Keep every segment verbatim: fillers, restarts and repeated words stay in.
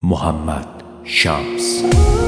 محمد شمس.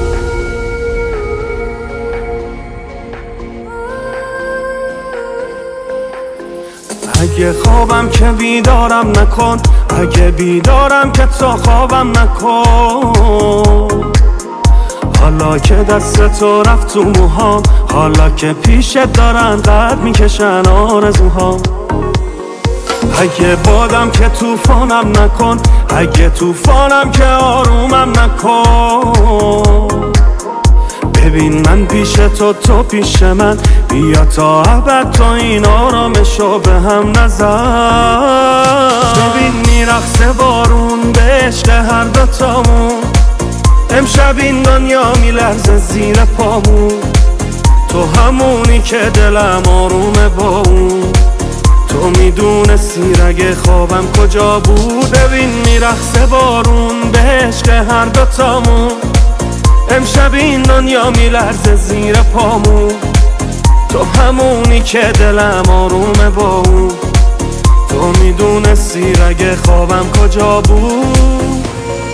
اگه خوابم که بیدارم نکن، اگه بیدارم که تو خوابم نکن. حالا که دست تو رفت تو موهام، حالا که پیشت دارن قد میکشن آرزوهام. اگه بادم که توفانم نکن، اگه توفانم که آرومم نکن. ببین من پیش تو، تو پیش من، بیا تا ابد تو این آرامشو به هم نزن. ببین میرقصه بارون به عشق هر دوتامون، امشب این دنیا میلرزه زیر پامون. تو همونی که دلم آرومه با اون، تو میدونستی رگ خوابم کجا بود. ببین میرقصه بارون به عشق هر دوتامون، امشب این دنیا میلرزه زیر پامون. تو همونی که دلم آرومه با اون، تو میدونستی رگ خوابم کجا بود.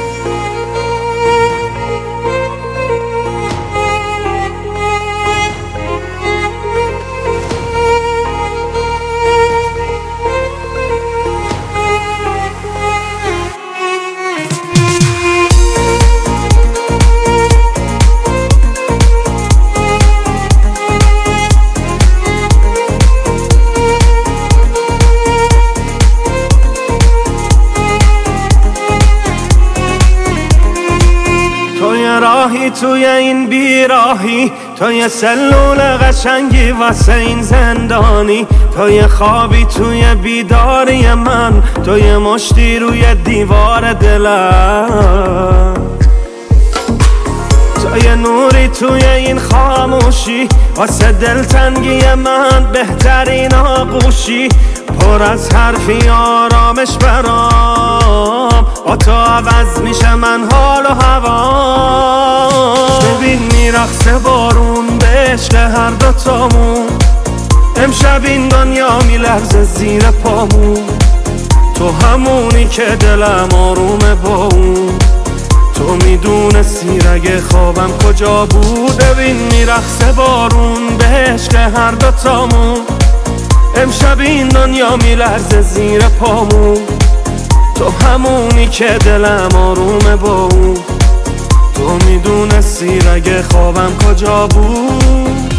راهی توی این بیراهی، توی سلول قشنگی واسه این زندانی. توی خوابی توی بیداری من، توی مشتی روی دیوار دلم. توی نوری توی این خاموشی، واسه دلتنگی من بهترین آغوشی. پر از حرفی آرامش برام، با تو عوض میشه من حال و هوام. ببین میرقصه بارون به عشق هر دوتامون، امشب این دنیا میلرزه زیر پامون. تو همونی که دلم آرومه با اون، تو میدونستی رگ خوابم کجا بود. ببین میرقصه بارون به عشق هر دوتامون، امشب این دنیا میلرزه زیر پامون. تو همونی که دلم آرومه با اون، تو میدونستی رگ خوابم کجا بود.